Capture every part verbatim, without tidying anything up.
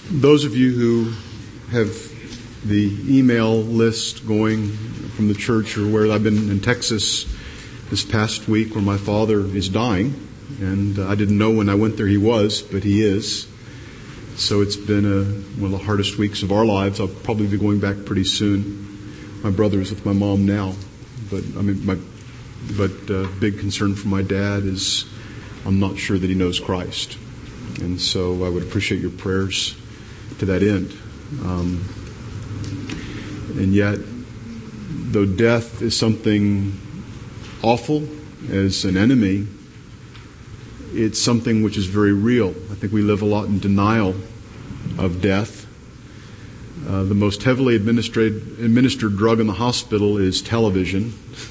Those of you who have the email list going from the church or where I've been in Texas this past week where my father is dying, and I didn't know when I went there he was, but he is. So it's been a, one of the hardest weeks of our lives. I'll probably be going back pretty soon. My brother is with my mom now, but I mean, my but uh, big concern for my dad is I'm not sure that he knows Christ, and so I would appreciate your prayers to that end. Um, and yet, though death is something awful as an enemy, it's something which is very real. I think we live a lot in denial of death. Uh, the most heavily administered, administered drug in the hospital is television.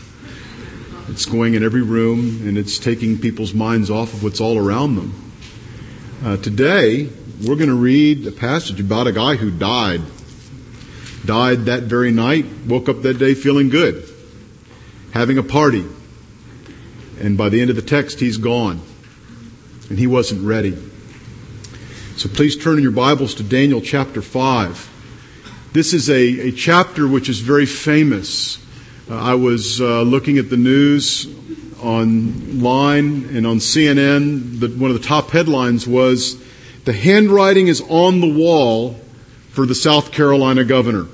It's going in every room, and it's taking people's minds off of what's all around them. Uh, today, we're going to read a passage about a guy who died. Died that very night, woke up that day feeling good, having a party. And by the end of the text, he's gone. And he wasn't ready. So please turn in your Bibles to Daniel chapter five. This is a, a chapter which is very famous. Uh, I was uh, looking at the news online and on C N N. The, one of the top headlines was, "The handwriting is on the wall for the South Carolina governor."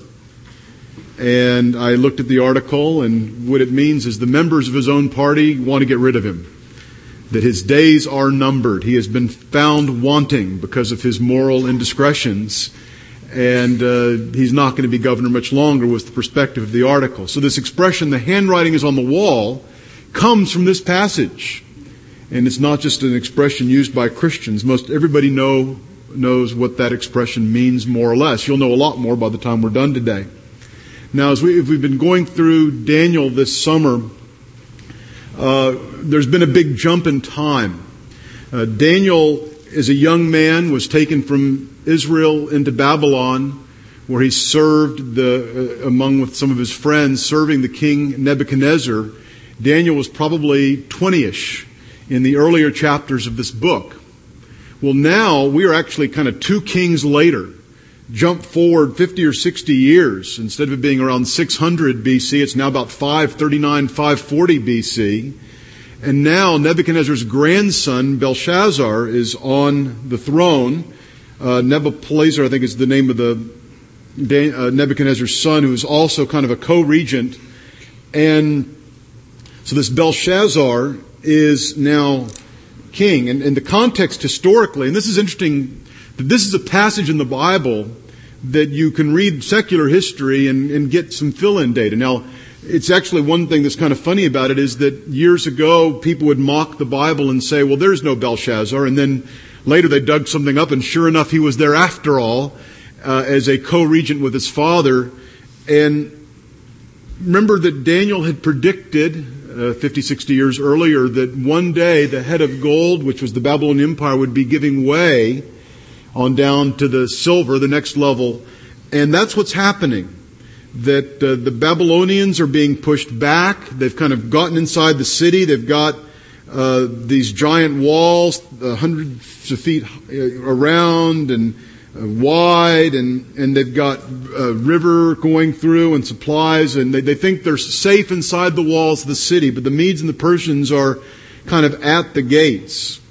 And I looked at the article, and what it means is the members of his own party want to get rid of him. That his days are numbered. He has been found wanting because of his moral indiscretions. And uh, he's not going to be governor much longer, was the perspective of the article. So this expression, "the handwriting is on the wall," comes from this passage. And it's not just an expression used by Christians. Most everybody know knows what that expression means, more or less. You'll know a lot more by the time we're done today. Now, as we, if we've been going through Daniel this summer, uh, there's been a big jump in time. Uh, Daniel, as a young man, was taken from Israel into Babylon, where he served the uh, among with some of his friends, serving the king Nebuchadnezzar. Daniel was probably twenty-ish in the earlier chapters of this book. Well, now we are actually kind of two kings later. Jump forward fifty or sixty years. Instead of it being around six hundred B C, it's now about five thirty-nine, five forty B C. And now Nebuchadnezzar's grandson, Belshazzar, is on the throne. Uh, Nebuchadnezzar, I think is the name of the uh, Nebuchadnezzar's son, who is also kind of a co-regent. And so this Belshazzar is now king. And in the context historically, and this is interesting, that this is a passage in the Bible that you can read secular history and, and get some fill-in data. Now, it's actually one thing that's kind of funny about it is that years ago, people would mock the Bible and say, well, there's no Belshazzar. And then later they dug something up, and sure enough, he was there after all, uh, as a co-regent with his father. And remember that Daniel had predicted Uh, fifty, sixty years earlier that one day the head of gold, which was the Babylonian Empire, would be giving way on down to the silver, the next level. And that's what's happening. That uh, the Babylonians are being pushed back. They've kind of gotten inside the city. They've got uh, these giant walls, uh, hundreds of feet around and Uh, wide, and, and they've got a river going through and supplies, and they, they think they're safe inside the walls of the city, but the Medes and the Persians are kind of at the gates.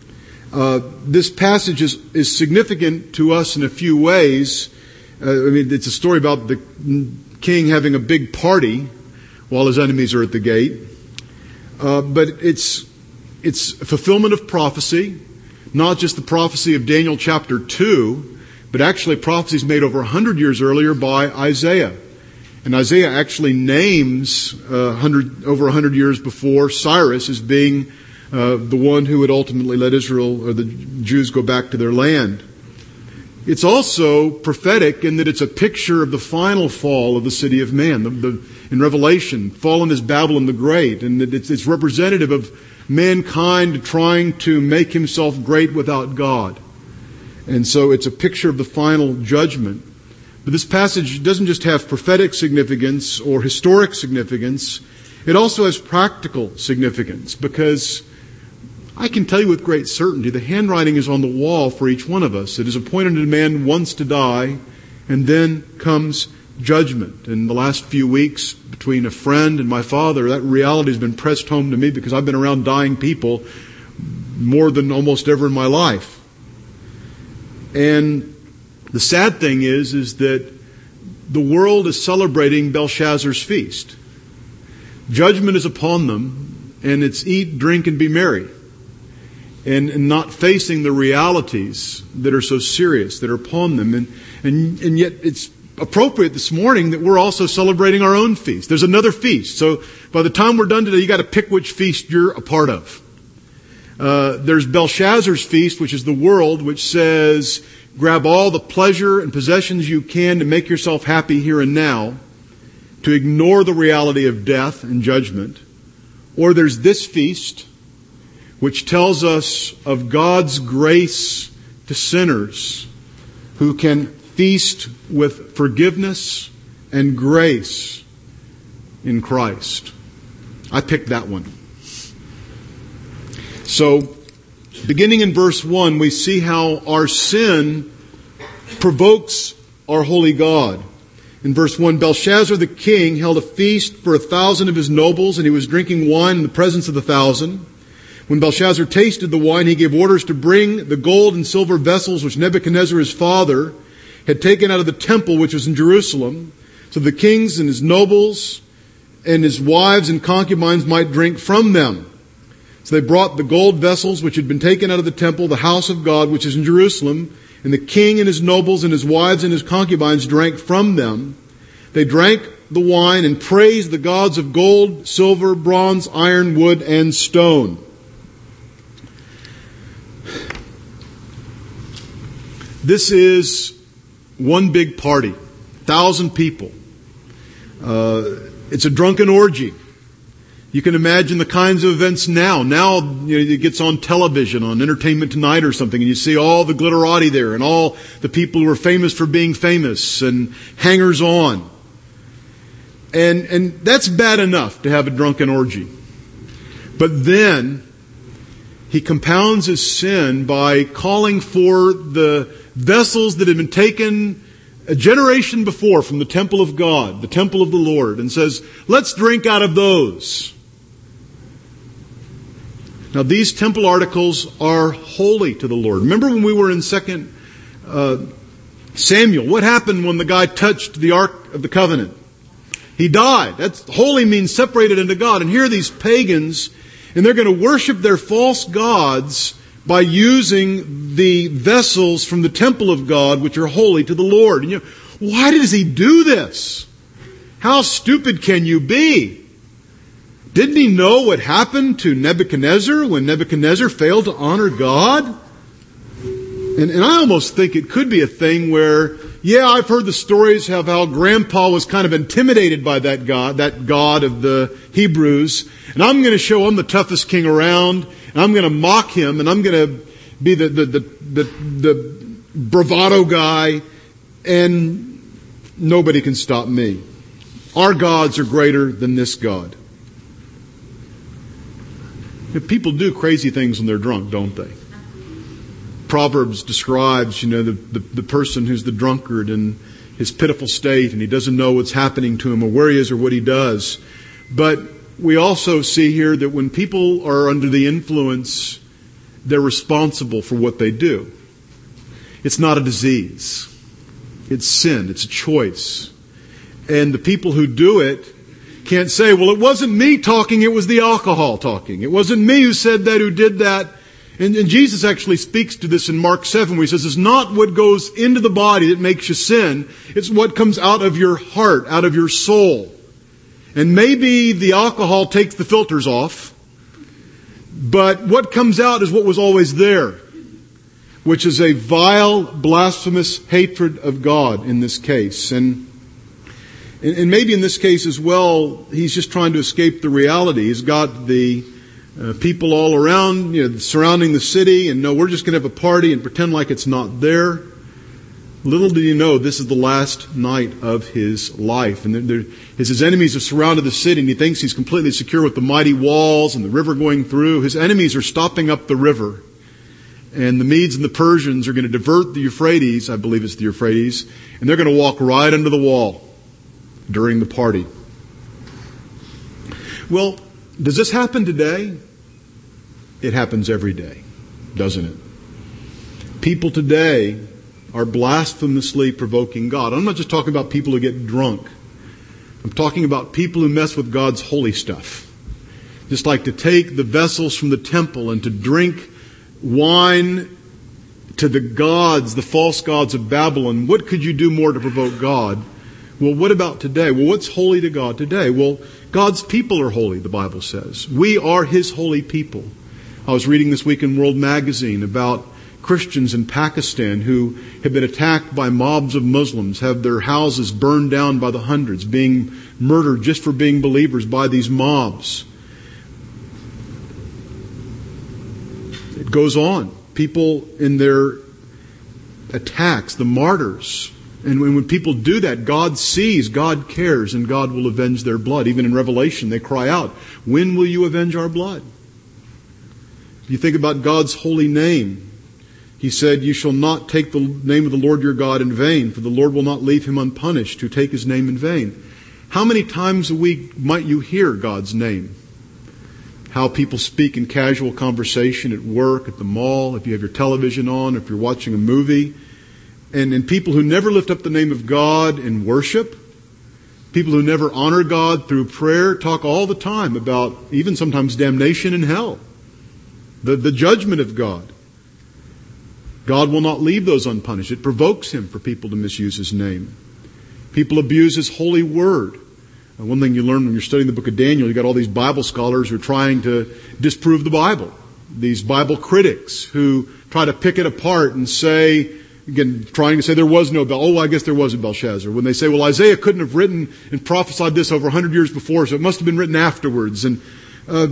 Uh, this passage is, is significant to us in a few ways. Uh, I mean, it's a story about the king having a big party while his enemies are at the gate. Uh, but it's, it's a fulfillment of prophecy. Not just the prophecy of Daniel chapter two, but actually prophecies made over one hundred years earlier by Isaiah. And Isaiah actually names uh, one hundred, over one hundred years before Cyrus as being uh, the one who would ultimately let Israel or the Jews go back to their land. It's also prophetic in that it's a picture of the final fall of the city of man. The, the, in Revelation, fallen is Babylon the Great, and that it's, it's representative of mankind trying to make himself great without God. And so it's a picture of the final judgment. But this passage doesn't just have prophetic significance or historic significance. It also has practical significance, because I can tell you with great certainty, the handwriting is on the wall for each one of us. It is appointed to man once to die, and then comes judgment. In the last few weeks, between a friend and my father, that reality has been pressed home to me because I've been around dying people more than almost ever in my life. And the sad thing is, is that the world is celebrating Belshazzar's feast. Judgment is upon them, and it's eat, drink, and be merry. And, and not facing the realities that are so serious, that are upon them. And, and, and yet it's appropriate this morning that we're also celebrating our own feast. There's another feast. So by the time we're done today, you got to pick which feast you're a part of. Uh, there's Belshazzar's feast, which is the world, which says, grab all the pleasure and possessions you can to make yourself happy here and now, to ignore the reality of death and judgment. Or there's this feast, which tells us of God's grace to sinners who can feast with forgiveness and grace in Christ. I picked that one. So, beginning in verse one, we see how our sin provokes our holy God. In verse one, Belshazzar the king held a feast for a thousand of his nobles, and he was drinking wine in the presence of the thousand. When Belshazzar tasted the wine, he gave orders to bring the gold and silver vessels which Nebuchadnezzar his father had taken out of the temple which was in Jerusalem, so the kings and his nobles and his wives and concubines might drink from them. So they brought the gold vessels which had been taken out of the temple, the house of God, which is in Jerusalem, and the king and his nobles and his wives and his concubines drank from them. They drank the wine and praised the gods of gold, silver, bronze, iron, wood, and stone. This is one big party, thousand people. Uh, it's a drunken orgy. You can imagine the kinds of events now. Now, you know, it gets on television, on Entertainment Tonight or something, and you see all the glitterati there and all the people who are famous for being famous and hangers-on. And, and that's bad enough to have a drunken orgy. But then, he compounds his sin by calling for the vessels that had been taken a generation before from the temple of God, the temple of the Lord, and says, let's drink out of those. Now, these temple articles are holy to the Lord. Remember when we were in Second uh, Samuel? What happened when the guy touched the Ark of the Covenant? He died. That's holy means separated unto God. And here are these pagans, and they're going to worship their false gods by using the vessels from the temple of God, which are holy to the Lord. And you know, why does he do this? How stupid can you be? Didn't he know what happened to Nebuchadnezzar when Nebuchadnezzar failed to honor God? And, and I almost think it could be a thing where, yeah, I've heard the stories of how Grandpa was kind of intimidated by that God, that God of the Hebrews. And I'm going to show him the toughest king around. And I'm going to mock him. And I'm going to be the, the, the, the, the bravado guy. And nobody can stop me. Our gods are greater than this God. People do crazy things when they're drunk, don't they? Proverbs describes, you know, the, the, the person who's the drunkard and his pitiful state, and he doesn't know what's happening to him or where he is or what he does. But we also see here that when people are under the influence, they're responsible for what they do. It's not a disease. It's sin. It's a choice. And the people who do it can't say, well, it wasn't me talking, it was the alcohol talking. It wasn't me who said that, who did that. And, and Jesus actually speaks to this in Mark seven, where he says, it's not what goes into the body that makes you sin. It's what comes out of your heart, out of your soul. And maybe the alcohol takes the filters off, but what comes out is what was always there, which is a vile, blasphemous hatred of God in this case. And And maybe in this case as well, he's just trying to escape the reality. He's got the uh, people all around, you know, surrounding the city, and no, we're just going to have a party and pretend like it's not there. Little did he know this is the last night of his life. And there, there, as his enemies have surrounded the city and he thinks he's completely secure with the mighty walls and the river going through, his enemies are stopping up the river. And the Medes and the Persians are going to divert the Euphrates, I believe it's the Euphrates, and they're going to walk right under the wall during the party. Well, does this happen today? It happens every day, doesn't it? People today are blasphemously provoking God. I'm not just talking about people who get drunk. I'm talking about people who mess with God's holy stuff. Just like to take the vessels from the temple and to drink wine to the gods, the false gods of Babylon. What could you do more to provoke God? Well, what about today? Well, what's holy to God today? Well, God's people are holy, the Bible says. We are His holy people. I was reading this week in World Magazine about Christians in Pakistan who have been attacked by mobs of Muslims, have their houses burned down by the hundreds, being murdered just for being believers by these mobs. It goes on. People in their attacks, the martyrs. And when, when people do that, God sees, God cares, and God will avenge their blood. Even in Revelation, they cry out, "When will you avenge our blood?" If you think about God's holy name, He said, "You shall not take the name of the Lord your God in vain, for the Lord will not leave him unpunished who take His name in vain." How many times a week might you hear God's name? How people speak in casual conversation at work, at the mall, if you have your television on, if you're watching a movie. And, and people who never lift up the name of God in worship, people who never honor God through prayer, talk all the time about even sometimes damnation and hell, the, the judgment of God. God will not leave those unpunished. It provokes Him for people to misuse His name. People abuse His holy word. And one thing you learn when you're studying the book of Daniel, you've got all these Bible scholars who are trying to disprove the Bible. These Bible critics who try to pick it apart and say, again, trying to say there was no Bel. Oh, I guess there was a Belshazzar. When they say, well, Isaiah couldn't have written and prophesied this over one hundred years before, so it must have been written afterwards. And uh,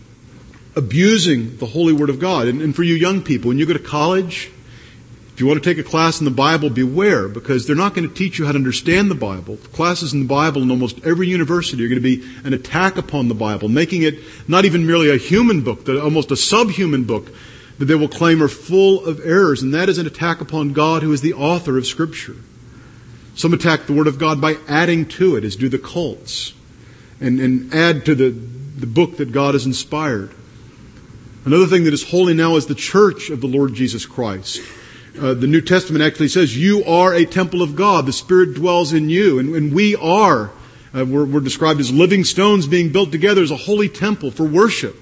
abusing the holy word of God. And, and for you young people, when you go to college, if you want to take a class in the Bible, beware, because they're not going to teach you how to understand the Bible. The classes in the Bible in almost every university are going to be an attack upon the Bible, making it not even merely a human book, but almost a subhuman book that they will claim are full of errors. And that is an attack upon God, who is the author of Scripture. Some attack the Word of God by adding to it, as do the cults, and, and add to the, the book that God has inspired. Another thing that is holy now is the church of the Lord Jesus Christ. Uh, the New Testament actually says, you are a temple of God. The Spirit dwells in you. And, and we are. Uh, we're, we're described as living stones being built together as a holy temple for worship.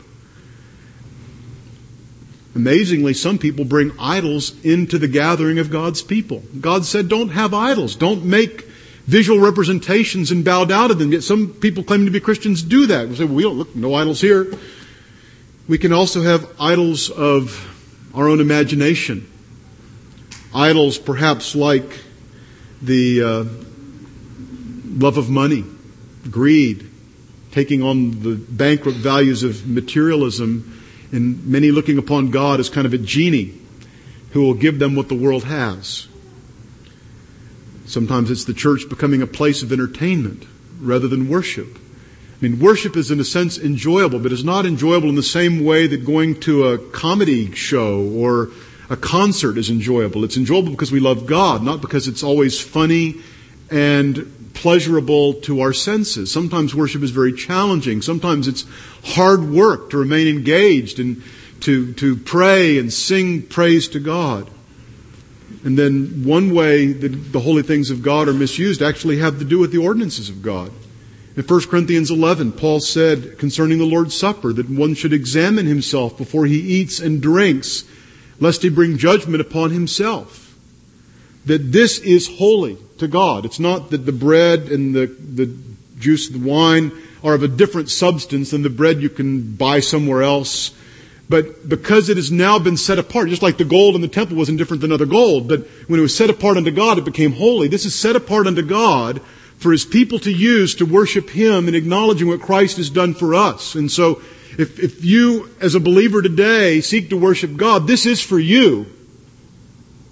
Amazingly, some people bring idols into the gathering of God's people. God said, don't have idols. Don't make visual representations and bow down to them. Yet some people claiming to be Christians do that. We say, well, we don't look, no idols here. We can also have idols of our own imagination. Idols perhaps like the uh, love of money, greed, taking on the bankrupt values of materialism, and many looking upon God as kind of a genie who will give them what the world has. Sometimes it's the church becoming a place of entertainment rather than worship. I mean, worship is in a sense enjoyable, but it's not enjoyable in the same way that going to a comedy show or a concert is enjoyable. It's enjoyable because we love God, not because it's always funny and pleasurable to our senses. Sometimes worship is very challenging. Sometimes it's hard work to remain engaged and to, to pray and sing praise to God. And then one way that the holy things of God are misused actually have to do with the ordinances of God. In First Corinthians eleven, Paul said concerning the Lord's Supper that one should examine himself before he eats and drinks, lest he bring judgment upon himself. That this is holy to God. It's not that the bread and the, the juice, the wine are of a different substance than the bread you can buy somewhere else. But because it has now been set apart, just like the gold in the temple wasn't different than other gold, but when it was set apart unto God, it became holy. This is set apart unto God for His people to use to worship Him in acknowledging what Christ has done for us. And so, If, if you, as a believer today, seek to worship God, this is for you.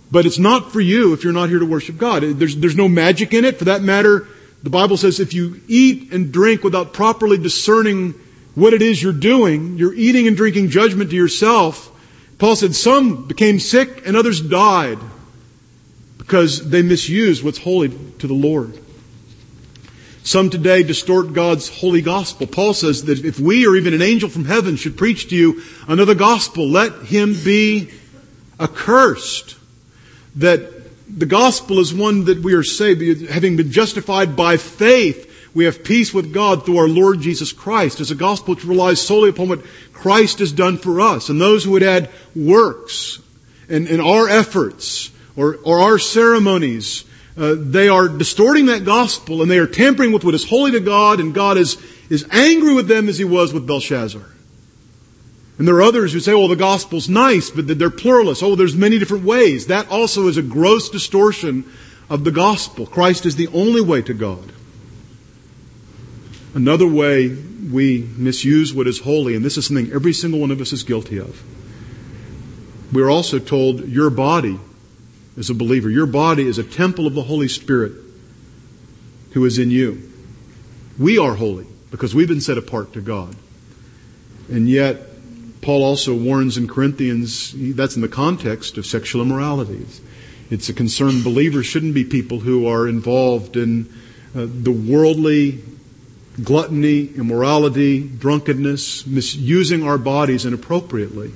But it's not for you if you're not here to worship God. There's, there's no magic in it. For that matter, the Bible says if you eat and drink without properly discerning what it is you're doing, you're eating and drinking judgment to yourself. Paul said some became sick and others died because they misused what's holy to the Lord. Some today distort God's holy gospel. Paul says that if we or even an angel from heaven should preach to you another gospel, let him be accursed. That the gospel is one that we are saved, having been justified by faith. We have peace with God through our Lord Jesus Christ. It's a gospel which relies solely upon what Christ has done for us. And those who would add works and, and our efforts or, or our ceremonies, uh, they are distorting that gospel and they are tampering with what is holy to God, and God is, is angry with them as he was with Belshazzar. And there are others who say, oh, the gospel's nice, but they're pluralists. Oh, there's many different ways. That also is a gross distortion of the gospel. Christ is the only way to God. Another way we misuse what is holy, and this is something every single one of us is guilty of. We're also told your body, as a believer, your body is a temple of the Holy Spirit who is in you. We are holy because we've been set apart to God. And yet, Paul also warns in Corinthians, that's in the context of sexual immorality. It's a concern believers shouldn't be people who are involved in uh, the worldly gluttony, immorality, drunkenness, misusing our bodies inappropriately.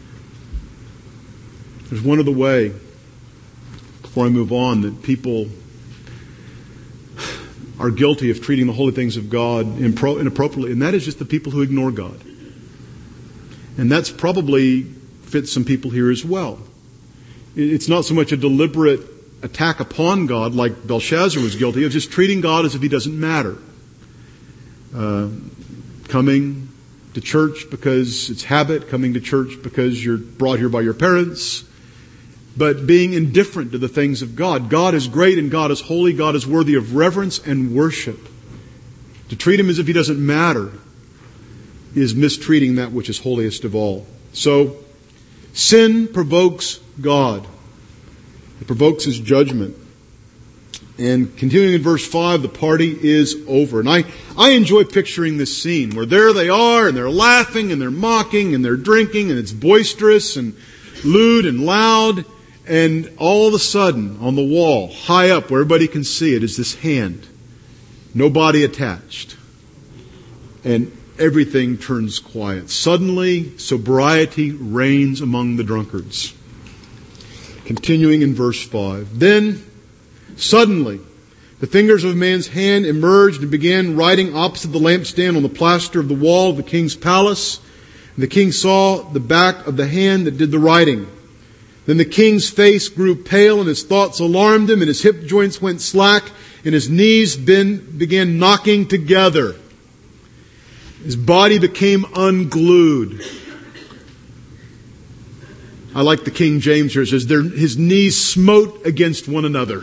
There's one other way, before I move on, that people are guilty of treating the holy things of God inappropriately, and that is just the people who ignore God. And that's probably fits some people here as well. It's not so much a deliberate attack upon God like Belshazzar was guilty of, just treating God as if he doesn't matter. Uh, coming to church because it's habit, coming to church because you're brought here by your parents, but being indifferent to the things of God. God is great and God is holy. God is worthy of reverence and worship. To treat him as if he doesn't matter is mistreating that which is holiest of all. So, sin provokes God. It provokes his judgment. And continuing in verse five, the party is over. And I, I enjoy picturing this scene where there they are and they're laughing and they're mocking and they're drinking and it's boisterous and lewd and loud. And all of a sudden, on the wall, high up where everybody can see it, is this hand. No body attached. And everything turns quiet. Suddenly, sobriety reigns among the drunkards. Continuing in verse five. Then, suddenly, the fingers of a man's hand emerged and began writing opposite the lampstand on the plaster of the wall of the king's palace. And the king saw the back of the hand that did the writing. Then the king's face grew pale and his thoughts alarmed him, and his hip joints went slack and his knees been, began knocking together. His body became unglued. I like the King James here. It says, his knees smote against one another.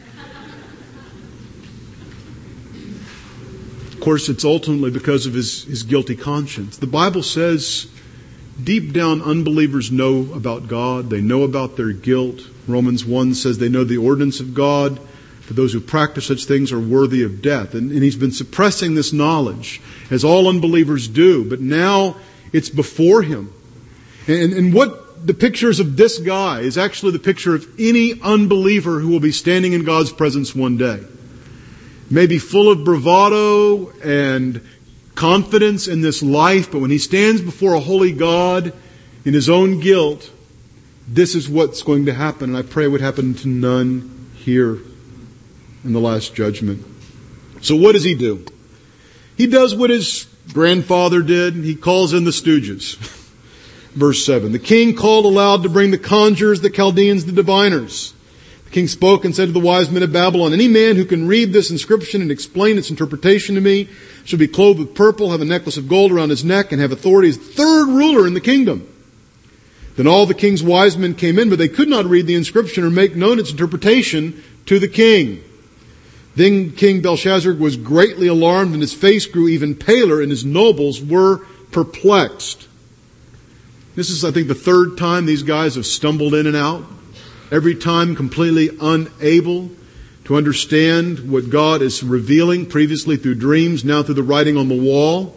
Of course, it's ultimately because of his, his guilty conscience. The Bible says, deep down, unbelievers know about God. They know about their guilt. Romans one says they know the ordinance of God. For those who practice such things are worthy of death. And, and he's been suppressing this knowledge, as all unbelievers do. But now it's before him. And, and what the pictures of this guy is actually the picture of any unbeliever who will be standing in God's presence one day. May be full of bravado and confidence in this life, but when he stands before a holy God in his own guilt, this is what's going to happen. And I pray it would happen to none here in the last judgment. So what does he do? He does what his grandfather did. He calls in the stooges. Verse seven. The king called aloud to bring the conjurers, the Chaldeans, the diviners. The king spoke and said to the wise men of Babylon, any man who can read this inscription and explain its interpretation to me shall be clothed with purple, have a necklace of gold around his neck, and have authority as third ruler in the kingdom. Then all the king's wise men came in, but they could not read the inscription or make known its interpretation to the king. Then King Belshazzar was greatly alarmed, and his face grew even paler, and his nobles were perplexed. This is, I think, the third time these guys have stumbled in and out. every time completely unable to understand what God is revealing, previously through dreams, now through the writing on the wall.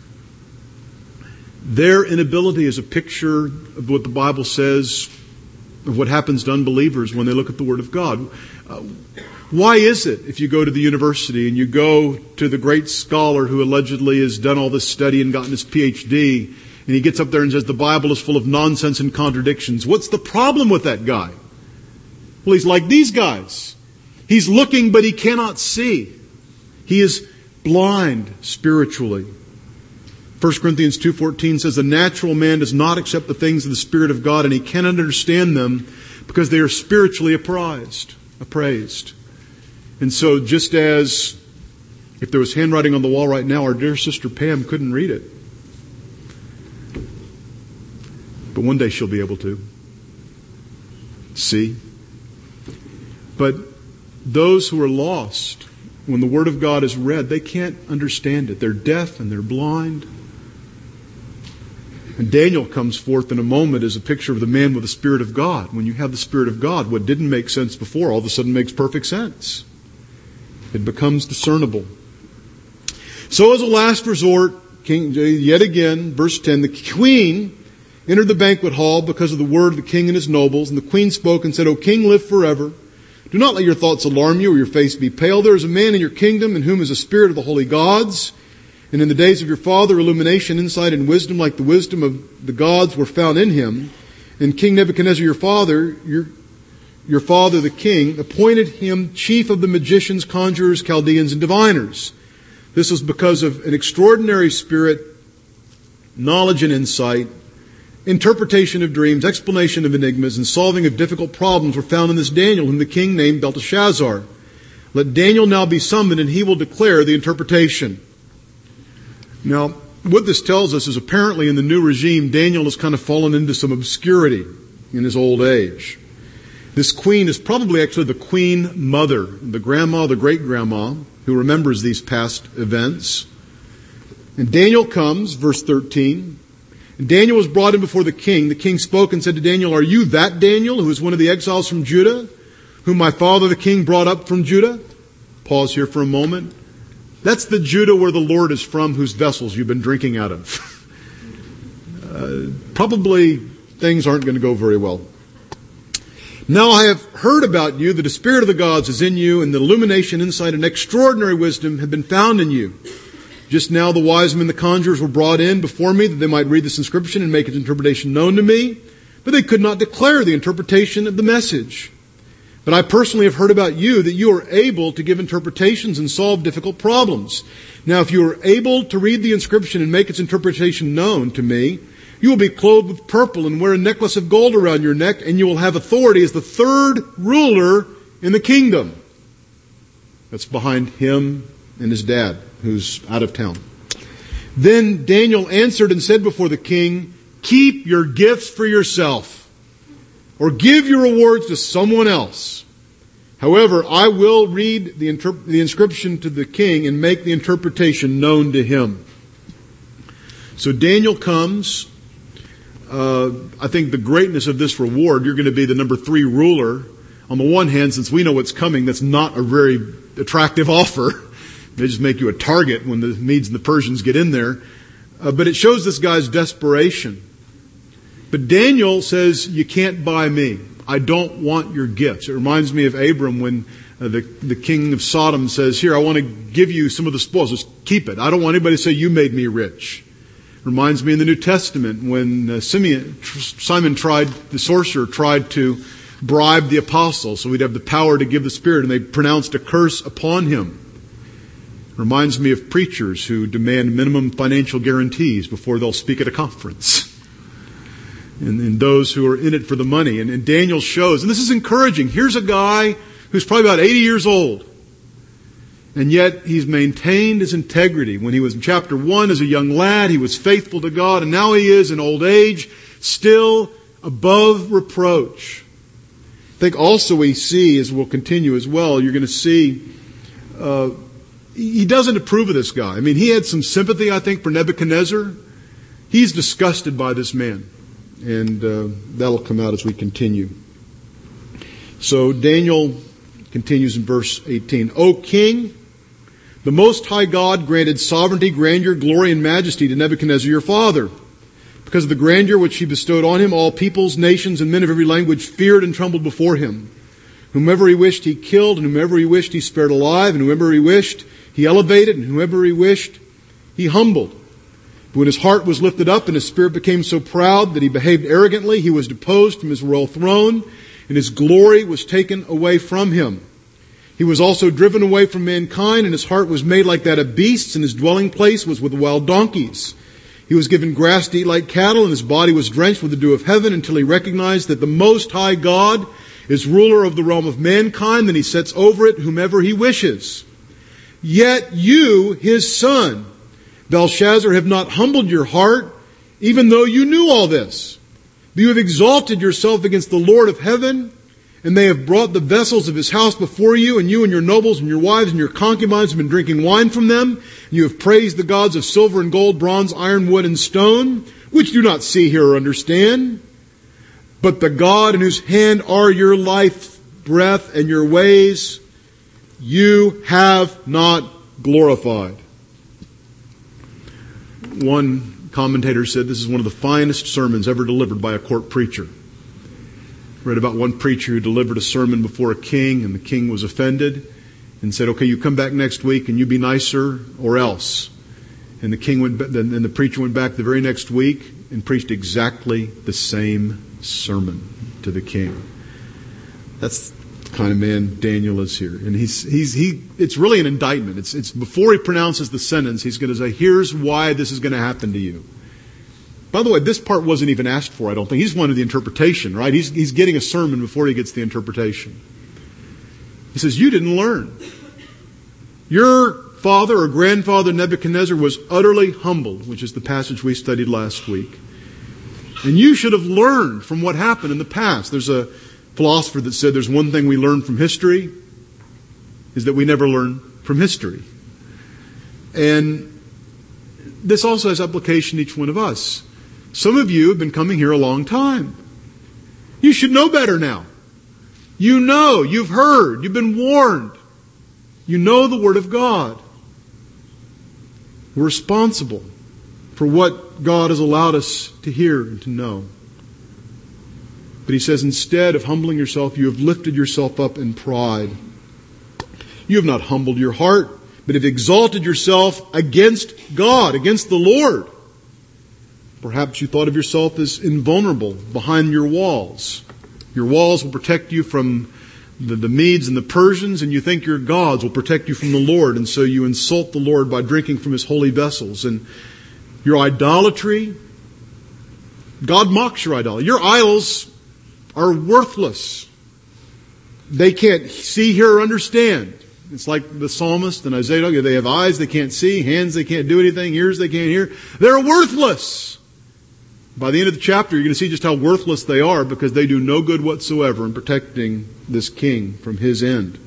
Their inability is a picture of what the Bible says of what happens to unbelievers when they look at the Word of God. Uh, why is it, if you go to the university and you go to the great scholar who allegedly has done all this study and gotten his P H D, and he gets up there and says the Bible is full of nonsense and contradictions, what's the problem with that guy? Well, he's like these guys. He's looking, but he cannot see. He is blind spiritually. First Corinthians two fourteen says, the natural man does not accept the things of the Spirit of God, and he cannot understand them because they are spiritually apprised, appraised. And so just as if there was handwriting on the wall right now, our dear sister Pam couldn't read it. But one day she'll be able to see. But those who are lost, when the Word of God is read, they can't understand it. They're deaf and they're blind. And Daniel comes forth in a moment as a picture of the man with the Spirit of God. When you have the Spirit of God, what didn't make sense before all of a sudden makes perfect sense. It becomes discernible. So as a last resort, King, yet again, verse ten, the queen entered the banquet hall because of the word of the king and his nobles. And the queen spoke and said, O king, live forever. Do not let your thoughts alarm you or your face be pale. There is a man in your kingdom in whom is the spirit of the holy gods. And in the days of your father, illumination, insight, and wisdom like the wisdom of the gods were found in him. And King Nebuchadnezzar, your father, your, your father the king, appointed him chief of the magicians, conjurers, Chaldeans, and diviners. This was because of an extraordinary spirit, knowledge and insight, interpretation of dreams, explanation of enigmas, and solving of difficult problems were found in this Daniel, whom the king named Belteshazzar. Let Daniel now be summoned, and he will declare the interpretation. Now, what this tells us is apparently in the new regime, Daniel has kind of fallen into some obscurity in his old age. This queen is probably actually the queen mother, the grandma, the great-grandma, who remembers these past events. And Daniel comes, verse thirteen. And Daniel was brought in before the king. The king spoke and said to Daniel, Are you that Daniel who is one of the exiles from Judah, whom my father the king brought up from Judah? Pause here for a moment. That's the Judah where the Lord is from, whose vessels you've been drinking out of. uh, probably things aren't going to go very well. Now I have heard about you that the spirit of the gods is in you, and the illumination, insight, and extraordinary wisdom have been found in you. Just now the wise men, the conjurers, were brought in before me that they might read this inscription and make its interpretation known to me, but they could not declare the interpretation of the message. But I personally have heard about you that you are able to give interpretations and solve difficult problems. Now if you are able to read the inscription and make its interpretation known to me, you will be clothed with purple and wear a necklace of gold around your neck, and you will have authority as the third ruler in the kingdom. That's behind him and his dad, who's out of town. Then Daniel answered and said before the king, Keep your gifts for yourself, or give your rewards to someone else. However, I will read the, interp- the inscription to the king and make the interpretation known to him. So Daniel comes. Uh, I think the greatness of this reward, you're going to be the number three ruler. On the one hand, since we know what's coming, that's not a very attractive offer. They just make you a target when the Medes and the Persians get in there. Uh, but it shows this guy's desperation. But Daniel says, you can't buy me. I don't want your gifts. It reminds me of Abram when uh, the, the king of Sodom says, here, I want to give you some of the spoils. Just keep it. I don't want anybody to say you made me rich. It reminds me in the New Testament when uh, Simeon, Simon tried, the sorcerer tried to bribe the apostles so he'd have the power to give the Spirit, and they pronounced a curse upon him. It reminds me of preachers who demand minimum financial guarantees before they'll speak at a conference. And, and those who are in it for the money. And, and Daniel shows, and this is encouraging. Here's a guy who's probably about eighty years old. And yet he's maintained his integrity. When he was in chapter one as a young lad, he was faithful to God. And now he is in old age, still above reproach. I think also we see, as we'll continue as well, you're going to see, uh, he doesn't approve of this guy. I mean, he had some sympathy, I think, for Nebuchadnezzar. He's disgusted by this man. And uh, that'll come out as we continue. So Daniel continues in verse eighteen. O king, the Most High God granted sovereignty, grandeur, glory, and majesty to Nebuchadnezzar your father. Because of the grandeur which he bestowed on him, all peoples, nations, and men of every language feared and trembled before him. Whomever he wished he killed, and whomever he wished he spared alive, and whomever he wished he elevated, and whomever he wished he humbled. But when his heart was lifted up and his spirit became so proud that he behaved arrogantly, he was deposed from his royal throne, and his glory was taken away from him. He was also driven away from mankind, and his heart was made like that of beasts, and his dwelling place was with wild donkeys. He was given grass to eat like cattle, and his body was drenched with the dew of heaven until he recognized that the Most High God is ruler of the realm of mankind, and he sets over it whomever he wishes. Yet you, his son, Belshazzar, have not humbled your heart, even though you knew all this. But you have exalted yourself against the Lord of heaven, and they have brought the vessels of his house before you, and you and your nobles and your wives and your concubines have been drinking wine from them. And you have praised the gods of silver and gold, bronze, iron, wood, and stone, which do not see, hear, or understand. But the God in whose hand are your life, breath, and your ways, you have not glorified. One commentator said this is one of the finest sermons ever delivered by a court preacher. I read about one preacher who delivered a sermon before a king, and the king was offended and said, okay, you come back next week and you be nicer or else. And the king went, and the preacher went back the very next week and preached exactly the same sermon to the king. That's the kind of man Daniel is here. And he's, he's, he, it's really an indictment. It's, it's before he pronounces the sentence, he's going to say, here's why this is going to happen to you. By the way, this part wasn't even asked for, I don't think. He's wanted the interpretation, right? He's, he's getting a sermon before he gets the interpretation. He says, you didn't learn. Your father or grandfather Nebuchadnezzar was utterly humbled, which is the passage we studied last week. And you should have learned from what happened in the past. There's a philosopher that said there's one thing we learn from history, is that we never learn from history. And this also has application to each one of us. Some of you have been coming here a long time. You should know better now. You know, you've heard, you've been warned. You know the Word of God. We're responsible for what God has allowed us to hear and to know. But he says, instead of humbling yourself, you have lifted yourself up in pride. You have not humbled your heart, but have exalted yourself against God, against the Lord. Perhaps you thought of yourself as invulnerable behind your walls. Your walls will protect you from the, the Medes and the Persians, and you think your gods will protect you from the Lord, and so you insult the Lord by drinking from his holy vessels. And your idolatry, God mocks your idolatry. Your idols are worthless. They can't see, hear, or understand. It's like the psalmist and Isaiah. They have eyes they can't see, hands they can't do anything, ears they can't hear. They're worthless. By the end of the chapter, you're going to see just how worthless they are, because they do no good whatsoever in protecting this king from his end.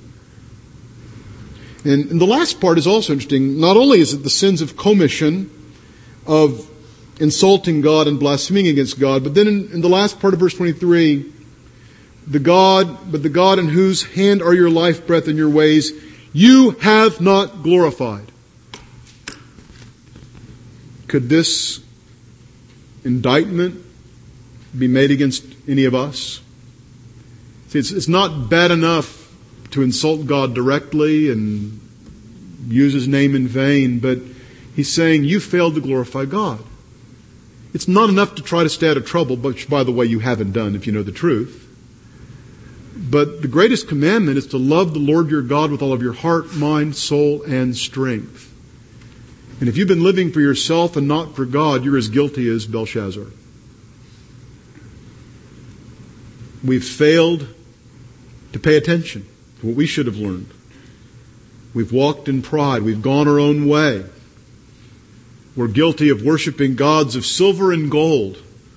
And, and the last part is also interesting. Not only is it the sins of commission, of insulting God and blaspheming against God, but then in, in the last part of verse twenty-three, the God, but the God in whose hand are your life, breath, and your ways, you have not glorified. Could this indictment be made against any of us? See, it's, it's not bad enough to insult God directly and use his name in vain, but he's saying you failed to glorify God. It's not enough to try to stay out of trouble, which, by the way, you haven't done if you know the truth. But the greatest commandment is to love the Lord your God with all of your heart, mind, soul, and strength. And if you've been living for yourself and not for God, you're as guilty as Belshazzar. We've failed to pay attention to what we should have learned. We've walked in pride. We've gone our own way. We're guilty of worshiping gods of silver and gold.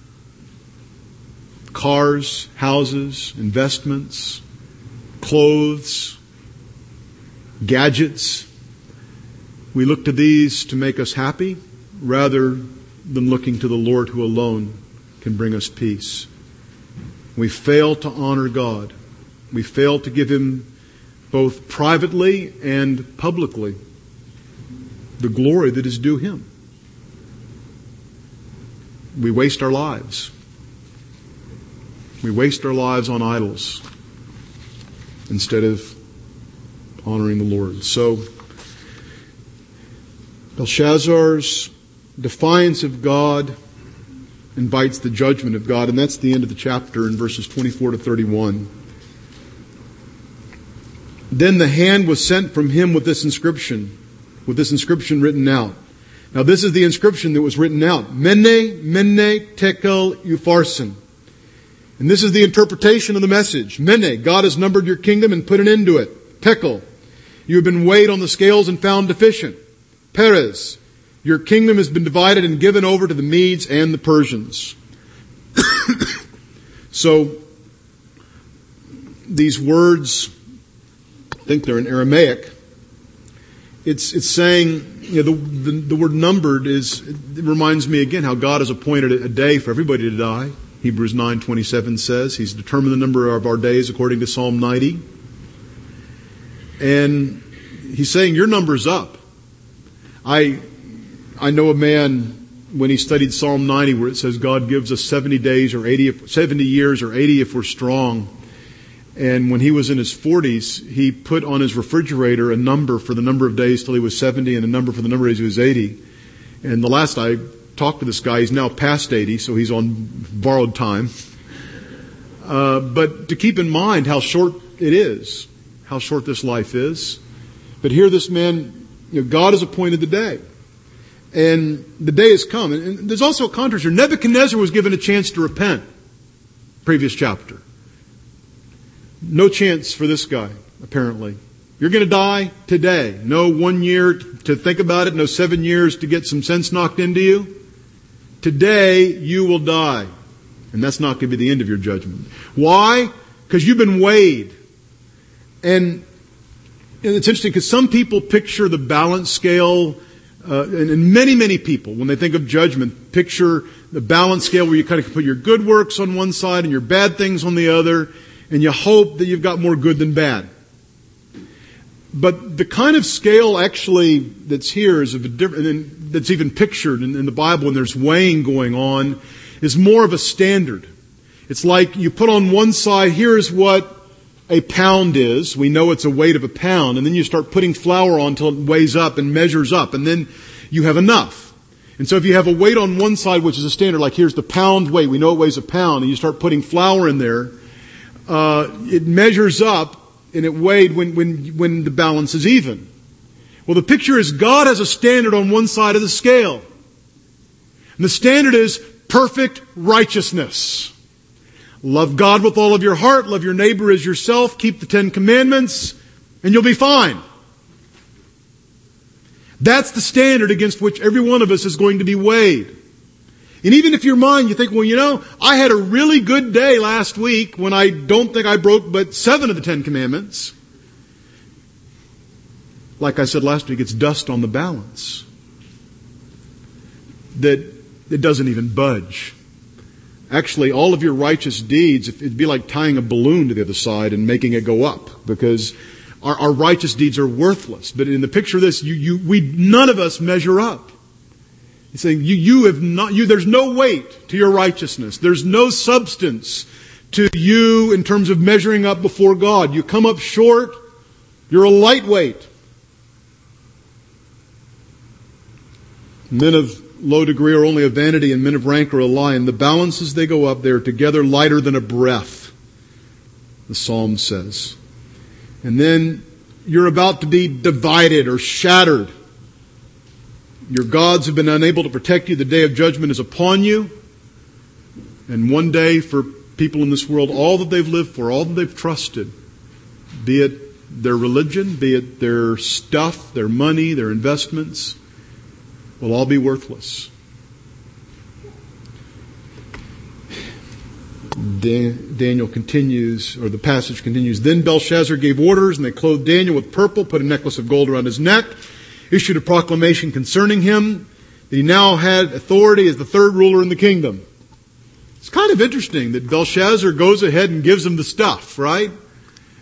Cars, houses, investments, clothes, gadgets. We look to these to make us happy rather than looking to the Lord who alone can bring us peace. We fail to honor God We fail to give Him both privately and publicly the glory that is due Him. We waste our lives. We waste our lives on idols instead of honoring the Lord. So, Belshazzar's defiance of God invites the judgment of God, and that's the end of the chapter in verses twenty-four to thirty-one. Then the hand was sent from him with this inscription, with this inscription written out. Now this is the inscription that was written out. Mene, Mene, Tekel, Upharsin. And this is the interpretation of the message. Mene, God has numbered your kingdom and put an end to it. Tekel, you have been weighed on the scales and found deficient. Peres, your kingdom has been divided and given over to the Medes and the Persians. So, these words, I think they're in Aramaic. It's it's saying, you know, the, the, the word numbered is, it reminds me again how God has appointed a day for everybody to die. Hebrews nine twenty-seven says He's determined the number of our days according to Psalm ninety. And He's saying your number's up. I I know a man when he studied Psalm ninety where it says God gives us seventy days or eighty, if, seventy years or eighty if we're strong. And when he was in his forties, he put on his refrigerator a number for the number of days till he was seventy and a number for the number of days he was eighty. And the last I talked to this guy, he's now past eighty, so he's on borrowed time. Uh, but to keep in mind how short it is, how short this life is. But here this man, you know, God has appointed the day. And the day has come. And there's also a contrast here. Nebuchadnezzar was given a chance to repent. Previous chapter. No chance for this guy, apparently. You're going to die today. No one year to think about it. No seven years to get some sense knocked into you. Today you will die. And that's not going to be the end of your judgment. Why? Because you've been weighed. And it's interesting because some people picture the balance scale, uh, and, and many, many people, when they think of judgment, picture the balance scale where you kind of put your good works on one side and your bad things on the other, and you hope that you've got more good than bad. But the kind of scale actually that's here is of a different, and that's even pictured in, in the Bible when there's weighing going on, is more of a standard. It's like you put on one side, here's what a pound is. We know it's a weight of a pound. And then you start putting flour on until it weighs up and measures up. And then you have enough. And so if you have a weight on one side, which is a standard, like here's the pound weight, we know it weighs a pound, and you start putting flour in there, uh, it measures up and it weighed when, when, when the balance is even. Well, the picture is God has a standard on one side of the scale. And the standard is perfect righteousness. Love God with all of your heart, love your neighbor as yourself, keep the Ten Commandments, and you'll be fine. That's the standard against which every one of us is going to be weighed. And even if your mind, you think, well, you know, I had a really good day last week when I don't think I broke but seven of the Ten Commandments. Like I said last week, it's dust on the balance. That it doesn't even budge. Actually, all of your righteous deeds, it'd be like tying a balloon to the other side and making it go up, because our, our righteous deeds are worthless. But in the picture of this, you, you, we, none of us measure up. He's saying you, you have not, you, there's no weight to your righteousness. There's no substance to you in terms of measuring up before God. You come up short. You're a lightweight. Men of low degree are only a vanity, and men of rank are a lie. And the balances they go up, they are together lighter than a breath, the Psalm says. And then you're about to be divided or shattered. Your gods have been unable to protect you. The day of judgment is upon you. And one day for people in this world, all that they've lived for, all that they've trusted, be it their religion, be it their stuff, their money, their investments, will all be worthless. Daniel continues, or the passage continues, Then Belshazzar gave orders, and they clothed Daniel with purple, put a necklace of gold around his neck, issued a proclamation concerning him, that he now had authority as the third ruler in the kingdom. It's kind of interesting that Belshazzar goes ahead and gives him the stuff, right?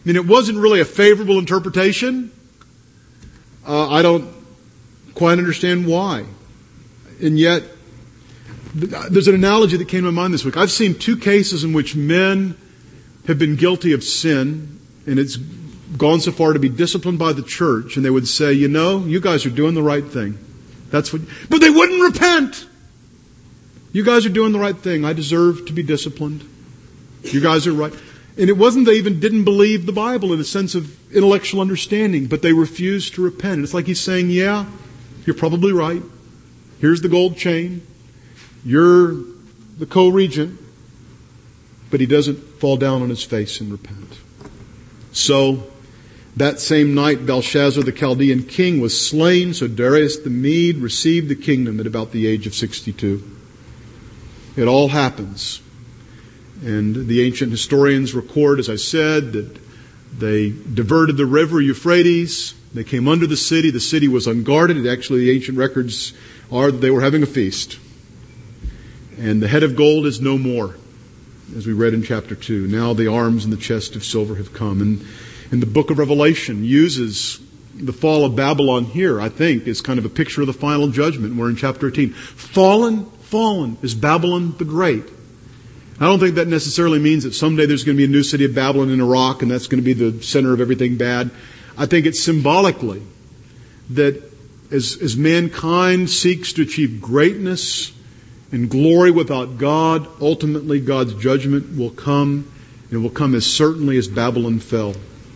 I mean, it wasn't really a favorable interpretation. Uh, I don't quite understand why. And yet, there's an analogy that came to my mind this week. I've seen two cases in which men have been guilty of sin, and it's gone so far to be disciplined by the church, and they would say, you know, you guys are doing the right thing. That's what, but they wouldn't repent. You guys are doing the right thing. I deserve to be disciplined. You guys are right. And it wasn't they even didn't believe the Bible in a sense of intellectual understanding, but they refused to repent. And it's like he's saying, yeah, you're probably right. Here's the gold chain. You're the co-regent. But he doesn't fall down on his face and repent. So, that same night, Belshazzar, the Chaldean king, was slain, so Darius the Mede received the kingdom at about the age of sixty-two. It all happens. And the ancient historians record, as I said, that they diverted the river Euphrates. They came under the city. The city was unguarded. Actually, the ancient records are that they were having a feast. And the head of gold is no more, as we read in chapter two. Now the arms and the chest of silver have come. And And the book of Revelation uses the fall of Babylon here, I think, is kind of a picture of the final judgment. We're in chapter eighteen. Fallen, fallen is Babylon the Great. I don't think that necessarily means that someday there's going to be a new city of Babylon in Iraq and that's going to be the center of everything bad. I think it's symbolically that as, as mankind seeks to achieve greatness and glory without God, ultimately God's judgment will come, and it will come as certainly as Babylon fell.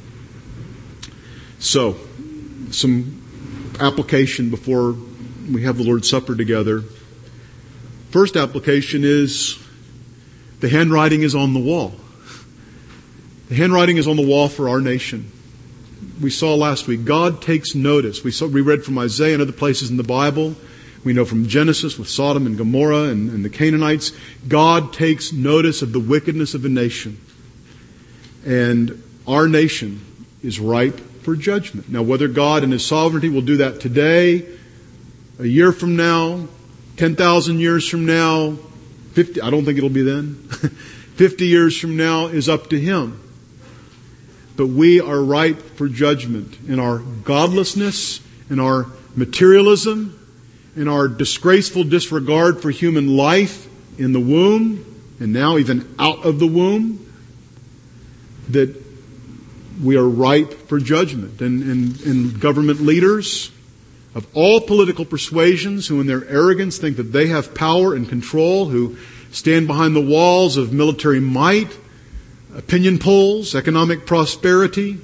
So, some application before we have the Lord's Supper together. First application is the handwriting is on the wall. The handwriting is on the wall for our nation. We saw last week, God takes notice. We saw, we read from Isaiah and other places in the Bible. We know from Genesis with Sodom and Gomorrah and, and the Canaanites. God takes notice of the wickedness of a nation. And our nation is ripe for judgment. Now, whether God in His sovereignty will do that today, a year from now, ten thousand years from now, fifty, I don't think it'll be then, fifty years from now is up to Him. But we are ripe for judgment in our godlessness, in our materialism, in our disgraceful disregard for human life in the womb, and now even out of the womb, that we are ripe for judgment. And, and, and government leaders of all political persuasions who in their arrogance think that they have power and control, who stand behind the walls of military might, opinion polls, economic prosperity,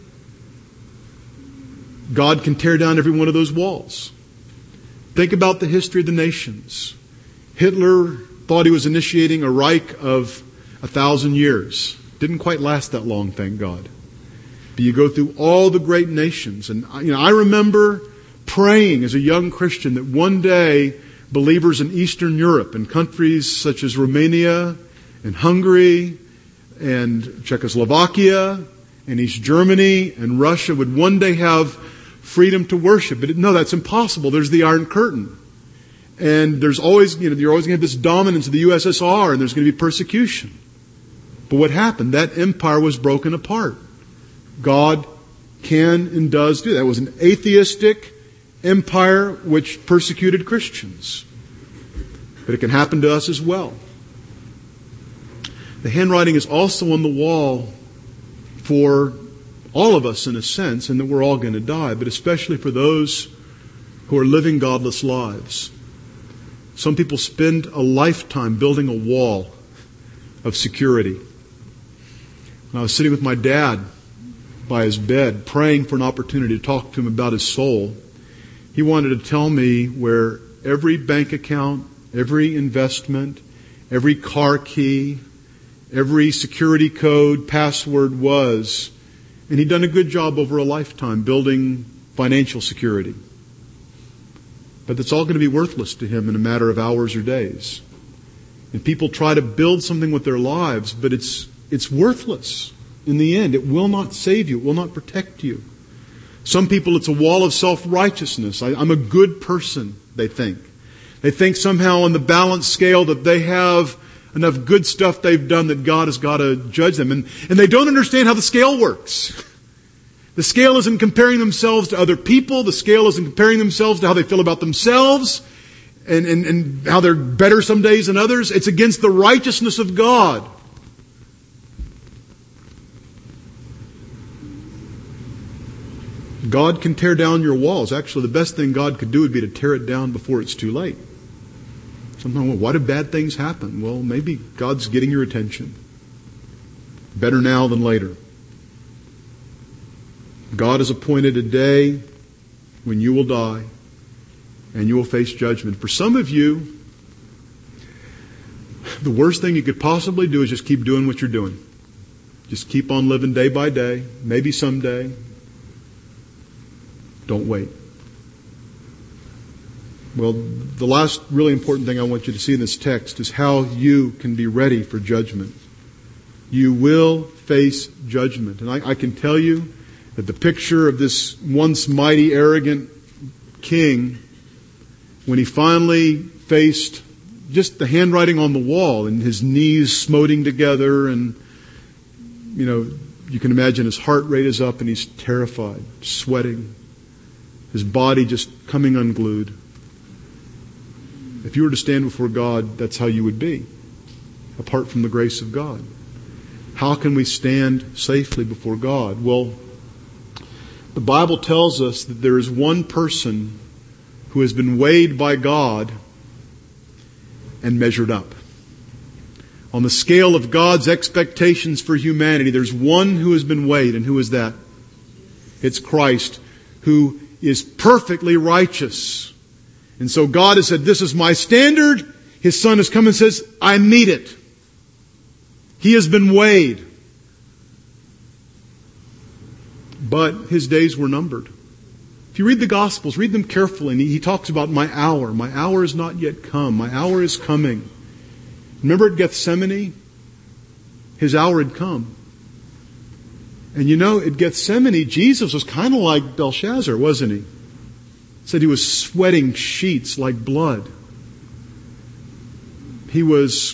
God can tear down every one of those walls. Think about the history of the nations. Hitler thought he was initiating a Reich of a thousand years. Didn't quite last that long, thank God. But you go through all the great nations. And you know, I remember praying as a young Christian that one day believers in Eastern Europe and countries such as Romania and Hungary and Czechoslovakia and East Germany and Russia would one day have freedom to worship. But no, that's impossible. There's the Iron Curtain. And there's always, you know, you're always going to have this dominance of the U S S R and there's going to be persecution. But what happened? That empire was broken apart. God can and does do that. It was an atheistic empire which persecuted Christians. But it can happen to us as well. The handwriting is also on the wall for all of us in a sense, and that we're all going to die, but especially for those who are living godless lives. Some people spend a lifetime building a wall of security. When I was sitting with my dad by his bed, praying for an opportunity to talk to him about his soul, he wanted to tell me where every bank account, every investment, every car key, every security code, password was. And he'd done a good job over a lifetime building financial security. But that's all going to be worthless to him in a matter of hours or days. And people try to build something with their lives, but it's it's worthless in the end. It will not save you. It will not protect you. Some people, it's a wall of self-righteousness. I, I'm a good person, they think. They think somehow on the balance scale that they have enough good stuff they've done that God has got to judge them. And, and they don't understand how the scale works. The scale isn't comparing themselves to other people. The scale isn't comparing themselves to how they feel about themselves and, and, and how they're better some days than others. It's against the righteousness of God. God can tear down your walls. Actually, the best thing God could do would be to tear it down before it's too late. Sometimes, well, why do bad things happen? Well, maybe God's getting your attention. Better now than later. God has appointed a day when you will die and you will face judgment. For some of you, the worst thing you could possibly do is just keep doing what you're doing. Just keep on living day by day. Maybe someday. Don't wait. Well, the last really important thing I want you to see in this text is how you can be ready for judgment. You will face judgment. And I, I can tell you that the picture of this once mighty, arrogant king, when he finally faced just the handwriting on the wall and his knees smoting together and, you know, you can imagine his heart rate is up and he's terrified, sweating, his body just coming unglued. If you were to stand before God, that's how you would be, apart from the grace of God. How can we stand safely before God? Well, the Bible tells us that there is one person who has been weighed by God and measured up. On the scale of God's expectations for humanity, there's one who has been weighed, and who is that? It's Christ, who is perfectly righteous. And so God has said, this is my standard. His Son has come and says, I meet it. He has been weighed. But His days were numbered. If you read the Gospels, read them carefully, and He talks about my hour. My hour is not yet come. My hour is coming. Remember at Gethsemane? His hour had come. And you know, at Gethsemane, Jesus was kind of like Belshazzar, wasn't he? Said he was sweating sheets like blood. He was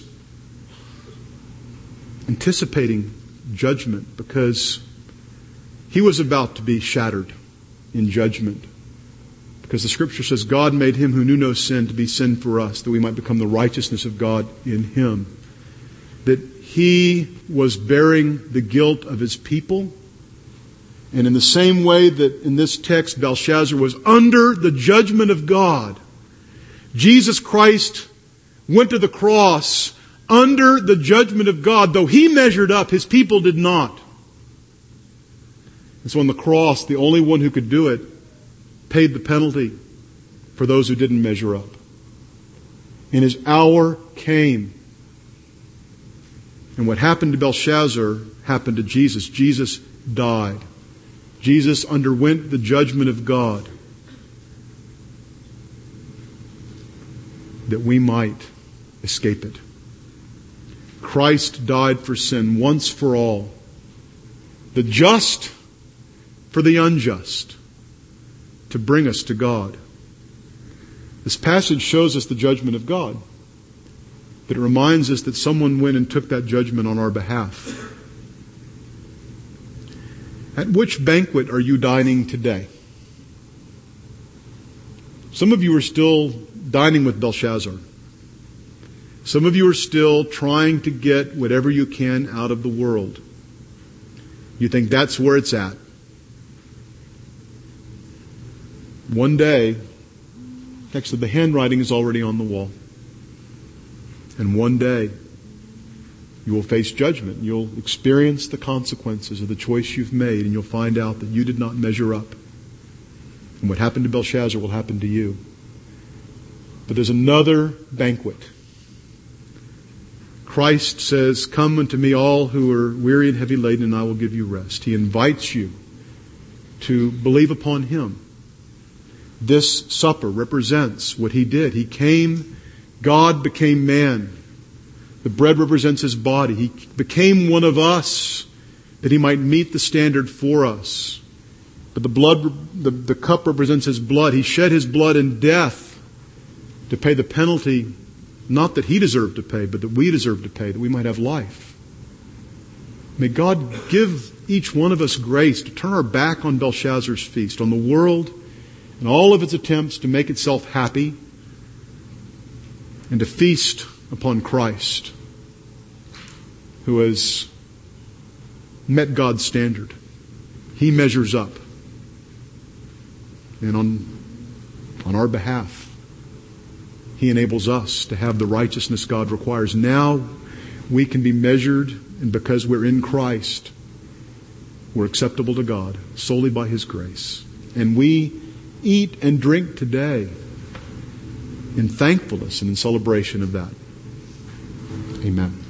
anticipating judgment because he was about to be shattered in judgment. Because the Scripture says God made Him who knew no sin to be sin for us, that we might become the righteousness of God in Him. That He was bearing the guilt of His people. And in the same way that in this text Belshazzar was under the judgment of God, Jesus Christ went to the cross under the judgment of God. Though He measured up, His people did not. And so on the cross, the only one who could do it paid the penalty for those who didn't measure up. And His hour came. And what happened to Belshazzar happened to Jesus. Jesus died. Jesus underwent the judgment of God that we might escape it. Christ died for sin once for all. The just for the unjust, to bring us to God. This passage shows us the judgment of God. But it reminds us that someone went and took that judgment on our behalf. At which banquet are you dining today? Some of you are still dining with Belshazzar. Some of you are still trying to get whatever you can out of the world. You think that's where it's at. One day, actually the handwriting is already on the wall. And one day, you will face judgment. You'll experience the consequences of the choice you've made, and you'll find out that you did not measure up. And what happened to Belshazzar will happen to you. But there's another banquet. Christ says, come unto me all who are weary and heavy laden, and I will give you rest. He invites you to believe upon Him. This supper represents what He did. He came, God became man. The bread represents His body. He became one of us that He might meet the standard for us. But the blood, the, the cup represents His blood. He shed His blood in death to pay the penalty, not that He deserved to pay, but that we deserve to pay, that we might have life. May God give each one of us grace to turn our back on Belshazzar's feast, on the world and all of its attempts to make itself happy, and to feast upon Christ, who has met God's standard. He measures up. And on, on our behalf, He enables us to have the righteousness God requires. Now we can be measured, and because we're in Christ, we're acceptable to God solely by His grace. And we eat and drink today in thankfulness and in celebration of that. Amen.